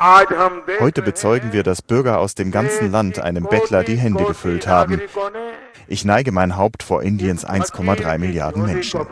Heute bezeugen wir, dass Bürger aus dem ganzen Land einem Bettler die Hände gefüllt haben. Ich neige mein Haupt vor Indiens 1,3 Milliarden Menschen.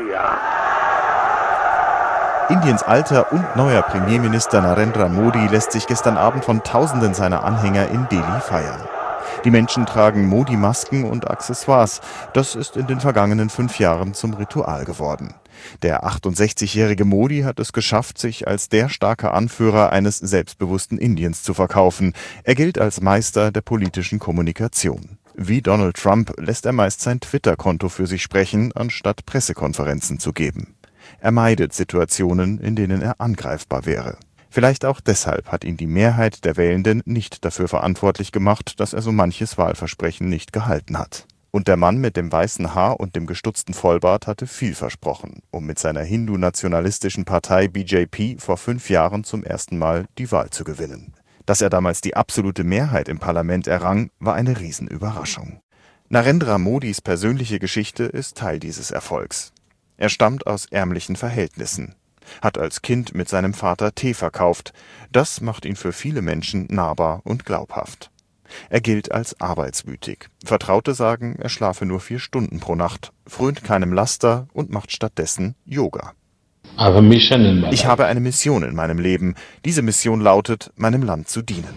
Indiens alter und neuer Premierminister Narendra Modi lässt sich gestern Abend von Tausenden seiner Anhänger in Delhi feiern. Die Menschen tragen Modi-Masken und Accessoires. Das ist in den vergangenen 5 Jahren zum Ritual geworden. Der 68-jährige Modi hat es geschafft, sich als der starke Anführer eines selbstbewussten Indiens zu verkaufen. Er gilt als Meister der politischen Kommunikation. Wie Donald Trump lässt er meist sein Twitter-Konto für sich sprechen, anstatt Pressekonferenzen zu geben. Er meidet Situationen, in denen er angreifbar wäre. Vielleicht auch deshalb hat ihn die Mehrheit der Wählenden nicht dafür verantwortlich gemacht, dass er so manches Wahlversprechen nicht gehalten hat. Und der Mann mit dem weißen Haar und dem gestutzten Vollbart hatte viel versprochen, um mit seiner hindu-nationalistischen Partei BJP vor 5 Jahren zum ersten Mal die Wahl zu gewinnen. Dass er damals die absolute Mehrheit im Parlament errang, war eine Riesenüberraschung. Narendra Modis persönliche Geschichte ist Teil dieses Erfolgs. Er stammt aus ärmlichen Verhältnissen, hat als Kind mit seinem Vater Tee verkauft. Das macht ihn für viele Menschen nahbar und glaubhaft. Er gilt als arbeitswütig. Vertraute sagen, er schlafe nur 4 Stunden pro Nacht, frönt keinem Laster und macht stattdessen Yoga. Ich habe eine Mission in meinem Leben. Diese Mission lautet, meinem Land zu dienen.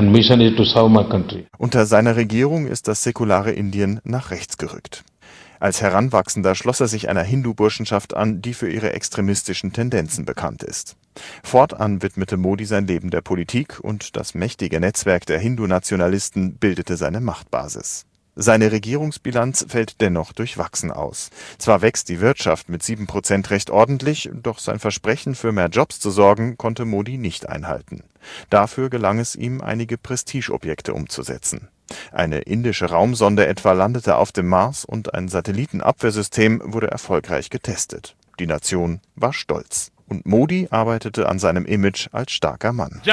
Unter seiner Regierung ist das säkulare Indien nach rechts gerückt. Als Heranwachsender schloss er sich einer Hindu-Burschenschaft an, die für ihre extremistischen Tendenzen bekannt ist. Fortan widmete Modi sein Leben der Politik und das mächtige Netzwerk der Hindu-Nationalisten bildete seine Machtbasis. Seine Regierungsbilanz fällt dennoch durchwachsen aus. Zwar wächst die Wirtschaft mit 7% recht ordentlich, doch sein Versprechen, für mehr Jobs zu sorgen, konnte Modi nicht einhalten. Dafür gelang es ihm, einige Prestigeobjekte umzusetzen. Eine indische Raumsonde etwa landete auf dem Mars und ein Satellitenabwehrsystem wurde erfolgreich getestet. Die Nation war stolz. Und Modi arbeitete an seinem Image als starker Mann.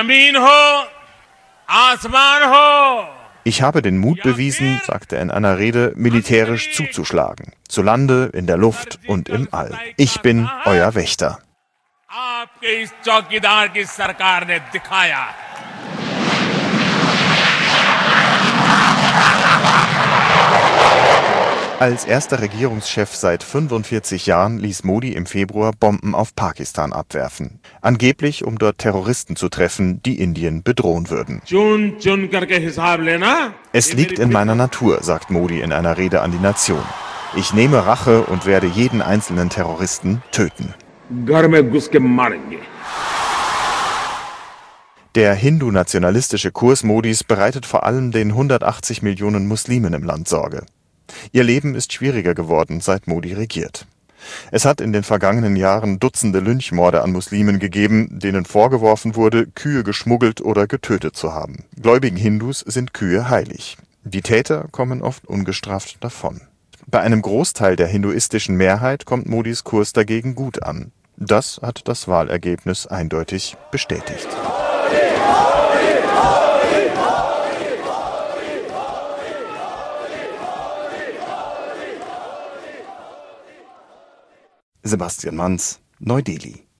Ich habe den Mut bewiesen, sagte er in einer Rede, militärisch zuzuschlagen. Zu Lande, in der Luft und im All. Ich bin euer Wächter. Als erster Regierungschef seit 45 Jahren ließ Modi im Februar Bomben auf Pakistan abwerfen. Angeblich, um dort Terroristen zu treffen, die Indien bedrohen würden. Es liegt in meiner Natur, sagt Modi in einer Rede an die Nation. Ich nehme Rache und werde jeden einzelnen Terroristen töten. Der hindu-nationalistische Kurs Modis bereitet vor allem den 180 Millionen Muslimen im Land Sorge. Ihr Leben ist schwieriger geworden, seit Modi regiert. Es hat in den vergangenen Jahren Dutzende Lynchmorde an Muslimen gegeben, denen vorgeworfen wurde, Kühe geschmuggelt oder getötet zu haben. Gläubigen Hindus sind Kühe heilig. Die Täter kommen oft ungestraft davon. Bei einem Großteil der hinduistischen Mehrheit kommt Modis Kurs dagegen gut an. Das hat das Wahlergebnis eindeutig bestätigt. Sebastian Manz, Neu-Delhi.